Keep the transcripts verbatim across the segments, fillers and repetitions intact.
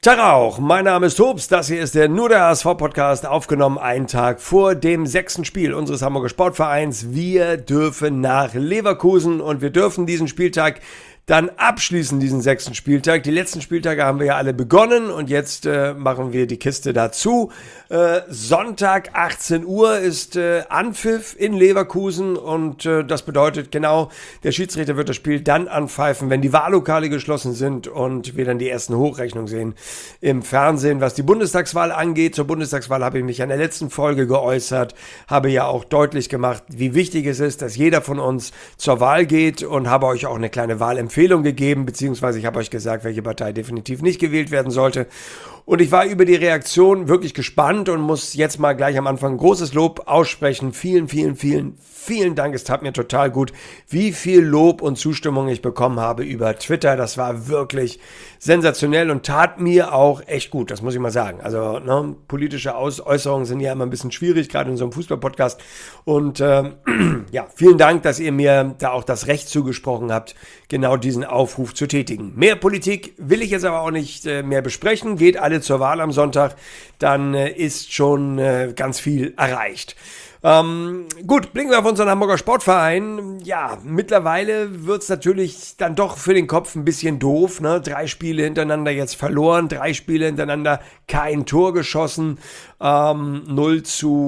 Tag auch, mein Name ist Tops, das hier ist der Nur der H S V-Podcast, aufgenommen einen Tag vor dem sechsten Spiel unseres Hamburger Sportvereins. Wir dürfen nach Leverkusen und wir dürfen diesen Spieltag dann abschließen, diesen sechsten Spieltag. Die letzten Spieltage haben wir ja alle begonnen und jetzt äh, machen wir die Kiste dazu. Äh, Sonntag achtzehn Uhr ist äh, Anpfiff in Leverkusen und äh, das bedeutet genau, der Schiedsrichter wird das Spiel dann anpfeifen, wenn die Wahllokale geschlossen sind und wir dann die ersten Hochrechnungen sehen im Fernsehen. Was die Bundestagswahl angeht, zur Bundestagswahl habe ich mich in der letzten Folge geäußert, habe ja auch deutlich gemacht, wie wichtig es ist, dass jeder von uns zur Wahl geht und habe euch auch eine kleine Wahlempfehlung Empfehlung gegeben, beziehungsweise ich habe euch gesagt, welche Partei definitiv nicht gewählt werden sollte. Und ich war über die Reaktion wirklich gespannt und muss jetzt mal gleich am Anfang großes Lob aussprechen. Vielen, vielen, vielen, vielen Dank. Es tat mir total gut, wie viel Lob und Zustimmung ich bekommen habe über Twitter. Das war wirklich sensationell und tat mir auch echt gut, das muss ich mal sagen. Also ne, politische Aus- Äußerungen sind ja immer ein bisschen schwierig, gerade in so einem Fußball-Podcast. Und ähm, ja, vielen Dank, dass ihr mir da auch das Recht zugesprochen habt, genau diesen Aufruf zu tätigen. Mehr Politik will ich jetzt aber auch nicht äh, mehr besprechen. Geht alle zur Wahl am Sonntag, dann äh, ist schon äh, ganz viel erreicht. Ähm, gut, blicken wir auf unseren Hamburger Sportverein. Ja, mittlerweile wird's natürlich dann doch für den Kopf ein bisschen doof. Ne? Drei Spiele hintereinander jetzt verloren, drei Spiele hintereinander kein Tor geschossen. Ähm, null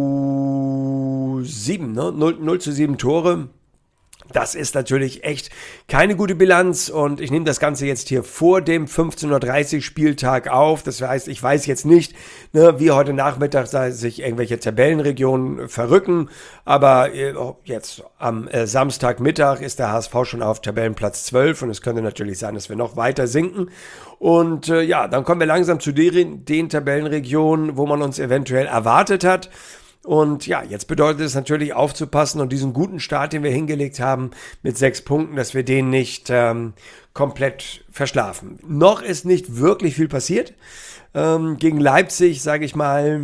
zu sieben, ne? null zu sieben Tore. Das ist natürlich echt keine gute Bilanz und ich nehme das Ganze jetzt hier vor dem fünfzehn Uhr dreißig Spieltag auf. Das heißt, ich weiß jetzt nicht, ne, wie heute Nachmittag sich irgendwelche Tabellenregionen verrücken, aber jetzt am äh, Samstagmittag ist der H S V schon auf Tabellenplatz zwölf und es könnte natürlich sein, dass wir noch weiter sinken. Und äh, ja, dann kommen wir langsam zu den, den Tabellenregionen, wo man uns eventuell erwartet hat. Und ja, jetzt bedeutet es natürlich aufzupassen und diesen guten Start, den wir hingelegt haben mit sechs Punkten, dass wir den nicht ähm, komplett verschlafen. Noch ist nicht wirklich viel passiert. Ähm, gegen Leipzig, sage ich mal,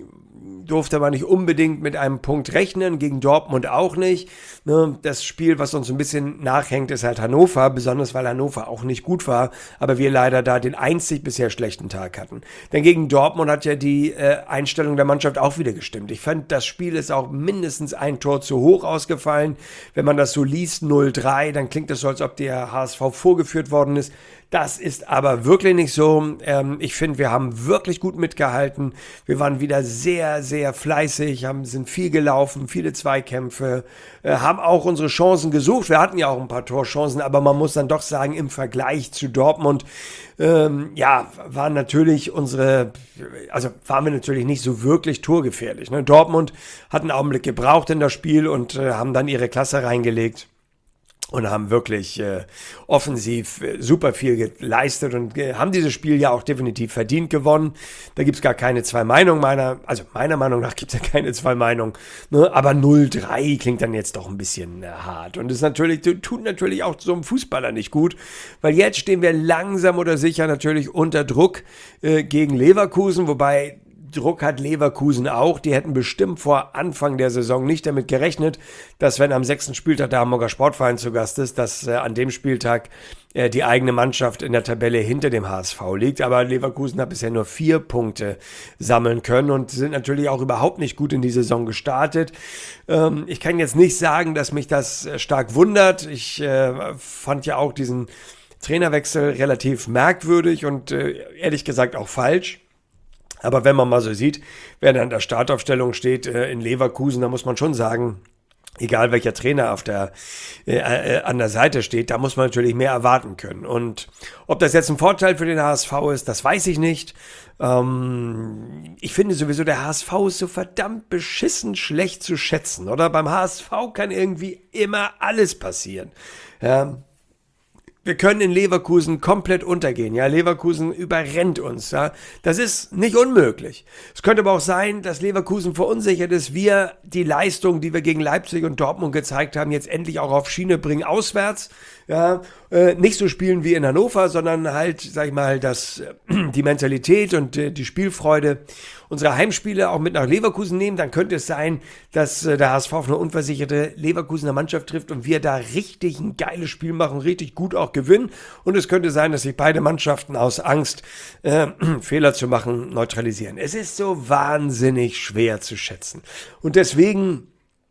durfte man nicht unbedingt mit einem Punkt rechnen, gegen Dortmund auch nicht. Das Spiel, was uns ein bisschen nachhängt, ist halt Hannover, besonders weil Hannover auch nicht gut war, aber wir leider da den einzig bisher schlechten Tag hatten. Denn gegen Dortmund hat ja die äh, Einstellung der Mannschaft auch wieder gestimmt. Ich fand, das Spiel ist auch mindestens ein Tor zu hoch ausgefallen. Wenn man das so liest, null drei, dann klingt es so, als ob der H S V vorgeführt worden ist. Das ist aber wirklich nicht so. Ähm, ich finde, wir haben wirklich gut mitgehalten. Wir waren wieder sehr, sehr fleißig, haben, sind viel gelaufen, viele Zweikämpfe, äh, haben auch unsere Chancen gesucht. Wir hatten ja auch ein paar Torchancen, aber man muss dann doch sagen, im Vergleich zu Dortmund, ähm, ja, waren natürlich unsere, also waren wir natürlich nicht so wirklich torgefährlich. Ne? Dortmund hat einen Augenblick gebraucht in das Spiel und äh, haben dann ihre Klasse reingelegt. Und haben wirklich äh, offensiv äh, super viel geleistet und äh, haben dieses Spiel ja auch definitiv verdient gewonnen. Da gibt's gar keine zwei Meinungen, meiner, also meiner Meinung nach gibt's ja keine zwei Meinungen. Ne? Aber null drei klingt dann jetzt doch ein bisschen äh, hart. Und das natürlich, tut natürlich auch so einem Fußballer nicht gut, weil jetzt stehen wir langsam oder sicher natürlich unter Druck äh, gegen Leverkusen, wobei Druck hat Leverkusen auch. Die hätten bestimmt vor Anfang der Saison nicht damit gerechnet, dass wenn am sechsten Spieltag der Hamburger Sportverein zu Gast ist, dass äh, an dem Spieltag äh, die eigene Mannschaft in der Tabelle hinter dem H S V liegt. Aber Leverkusen hat bisher nur vier Punkte sammeln können und sind natürlich auch überhaupt nicht gut in die Saison gestartet. Ähm, ich kann jetzt nicht sagen, dass mich das äh, stark wundert. Ich äh, fand ja auch diesen Trainerwechsel relativ merkwürdig und äh, ehrlich gesagt auch falsch. Aber wenn man mal so sieht, wer da in der Startaufstellung steht äh, in Leverkusen, da muss man schon sagen, egal welcher Trainer auf der, äh, äh, an der Seite steht, da muss man natürlich mehr erwarten können. Und ob das jetzt ein Vorteil für den H S V ist, das weiß ich nicht. Ähm, ich finde sowieso, der H S V ist so verdammt beschissen schlecht zu schätzen, oder? Beim H S V kann irgendwie immer alles passieren. Ja. Wir können in Leverkusen komplett untergehen. Ja, Leverkusen überrennt uns. Ja, das ist nicht unmöglich. Es könnte aber auch sein, dass Leverkusen verunsichert ist. Wir die Leistung, die wir gegen Leipzig und Dortmund gezeigt haben, jetzt endlich auch auf Schiene bringen auswärts. ja, äh, nicht so spielen wie in Hannover, sondern halt, sag ich mal, das, die Mentalität und äh, die Spielfreude unserer Heimspiele auch mit nach Leverkusen nehmen, dann könnte es sein, dass äh, der H S V auf eine unversicherte Leverkusener Mannschaft trifft und wir da richtig ein geiles Spiel machen, richtig gut auch gewinnen. Und es könnte sein, dass sich beide Mannschaften aus Angst, äh, Fehler zu machen, neutralisieren. Es ist so wahnsinnig schwer zu schätzen. Und deswegen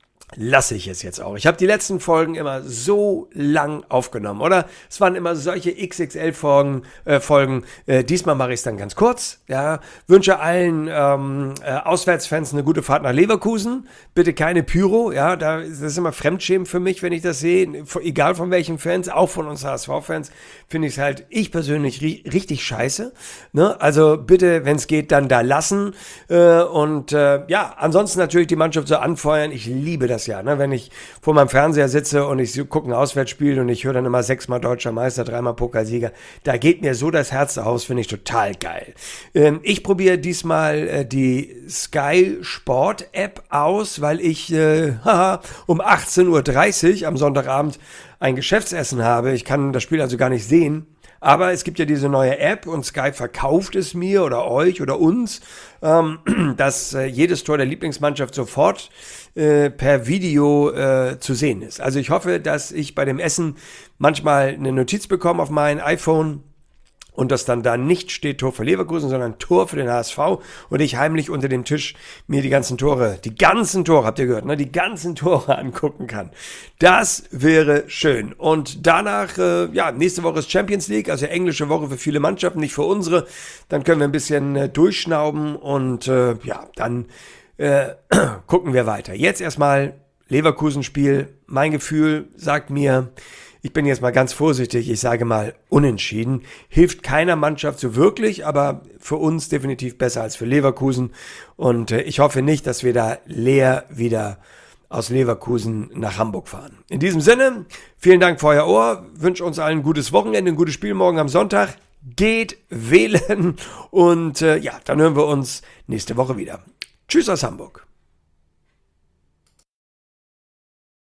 lasse ich es jetzt auch. Ich habe die letzten Folgen immer so lang aufgenommen, oder? Es waren immer solche X X L-Folgen. Äh, Folgen. Äh, diesmal mache ich es dann ganz kurz. Ja, wünsche allen ähm, äh, Auswärtsfans eine gute Fahrt nach Leverkusen. Bitte keine Pyro. Ja, da das ist immer Fremdschämen für mich, wenn ich das sehe. Egal von welchen Fans, auch von uns H S V-Fans, finde ich es halt, ich persönlich ri- richtig scheiße. Ne? Also bitte, wenn es geht, dann da lassen. Äh, und äh, ja, ansonsten natürlich die Mannschaft so anfeuern. Ich liebe das ja, ne? Wenn ich vor meinem Fernseher sitze und ich gucke ein Auswärtsspiel und ich höre dann immer sechsmal deutscher Meister, dreimal Pokalsieger, da geht mir so das Herz aus, finde ich total geil. Ähm, ich probiere diesmal äh, die Sky Sport App aus, weil ich äh, haha, um achtzehn Uhr dreißig am Sonntagabend ein Geschäftsessen habe. Ich kann das Spiel also gar nicht sehen. Aber es gibt ja diese neue App und Sky verkauft es mir oder euch oder uns, ähm, dass äh, jedes Tor der Lieblingsmannschaft sofort äh, per Video äh, zu sehen ist. Also ich hoffe, dass ich bei dem Essen manchmal eine Notiz bekomme auf mein iPhone und dass dann da nicht steht Tor für Leverkusen, sondern Tor für den H S V und ich heimlich unter dem Tisch mir die ganzen Tore, die ganzen Tore, habt ihr gehört, ne, die ganzen Tore angucken kann. Das wäre schön. Und danach, äh, ja, nächste Woche ist Champions League, also englische Woche für viele Mannschaften, nicht für unsere. Dann können wir ein bisschen äh, durchschnauben und äh, ja, dann äh, gucken wir weiter. Jetzt erstmal Leverkusen-Spiel. Mein Gefühl sagt mir, ich bin jetzt mal ganz vorsichtig, ich sage mal unentschieden. Hilft keiner Mannschaft so wirklich, aber für uns definitiv besser als für Leverkusen. Und äh, ich hoffe nicht, dass wir da leer wieder aus Leverkusen nach Hamburg fahren. In diesem Sinne, vielen Dank für euer Ohr. Wünsche uns allen ein gutes Wochenende, ein gutes Spiel morgen am Sonntag. Geht wählen und äh, ja, dann hören wir uns nächste Woche wieder. Tschüss aus Hamburg.